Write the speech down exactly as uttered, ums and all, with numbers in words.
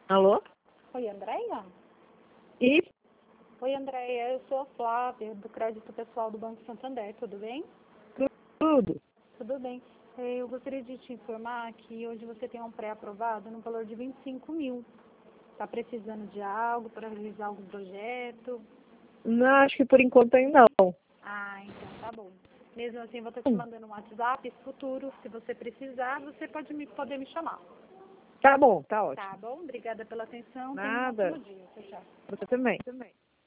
Alô? Oi, Andréia? E? Oi, Andréia, eu sou a Flávia, do Crédito Pessoal do Banco Santander, tudo bem? Tudo. Tudo bem. Eu gostaria de te informar que hoje você tem um pré-aprovado no valor de vinte e cinco mil. Está precisando de algo para realizar algum projeto? Não, acho que por enquanto ainda não. Ah, então tá bom. Mesmo assim, vou estar te mandando um WhatsApp futuro. Se você precisar, você pode me, poder me chamar. Tá bom, tá Tá ótimo. bom? Obrigada pela atenção. Tenha um Nada. ótimo dia. Tchau, tchau. Você também. também.